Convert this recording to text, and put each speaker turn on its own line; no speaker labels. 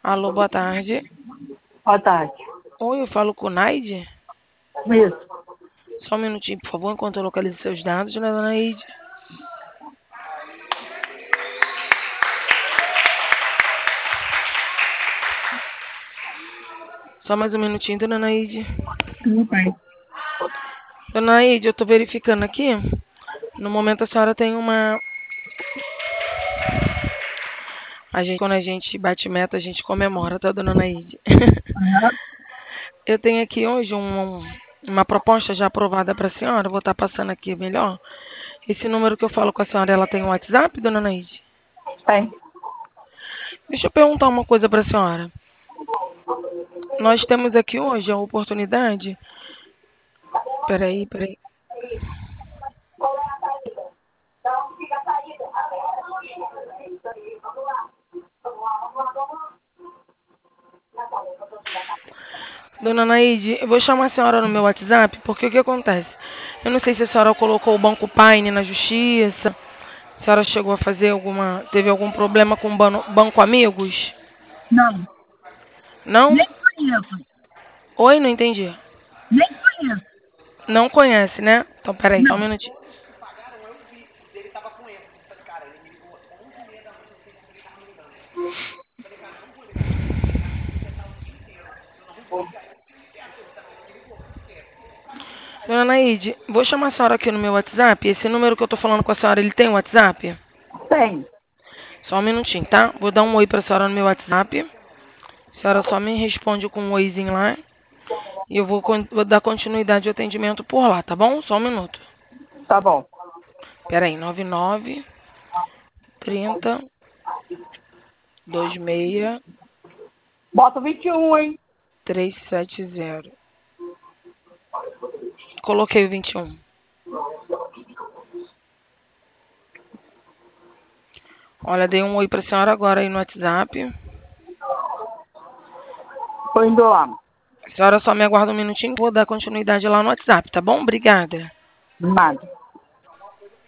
Alô, boa tarde.
Boa tarde.
Oi, eu falo com o Naide?
Isso.
Só um minutinho, por favor, enquanto eu localizo seus dados, né, dona Naide? Só mais um minutinho, dona Naide.
Tudo bem.
Dona Naide, eu tô verificando aqui. No momento a senhora tem uma... Quando a gente bate meta, a gente comemora, tá, dona Naide?
Aham.
Eu tenho aqui hoje uma proposta já aprovada para a senhora. Vou estar passando aqui melhor. Esse número que eu falo com a senhora, ela tem um WhatsApp, dona Naide?
Tem.
Deixa eu perguntar uma coisa para a senhora. Nós temos aqui hoje a oportunidade. Peraí. Dona Naide, eu vou chamar a senhora no meu WhatsApp, porque o que acontece? Eu não sei se a senhora colocou o Banco Paine na justiça, a senhora chegou a fazer teve algum problema com o Banco Amigos?
Não.
Não?
Nem conheço.
Oi, não entendi.
Nem conheço.
Não conhece, né? Então, peraí, só um
Não.
minutinho. Dona Naide, vou chamar a senhora aqui no meu WhatsApp. Esse número que eu tô falando com a senhora, ele tem WhatsApp?
Tem.
Só um minutinho, tá? Vou dar um oi pra senhora no meu WhatsApp. A senhora só me responde com um oizinho lá. E eu vou dar continuidade ao atendimento por lá, tá bom? Só um minuto.
Tá bom.
Pera aí, 99 30 26
Bota 21, hein?
370. Coloquei o 21. Olha, dei um oi pra senhora agora aí no WhatsApp.
Tô indo lá.
A senhora só me aguarda um minutinho que eu vou dar continuidade lá no WhatsApp, tá bom? Obrigada.
Nada.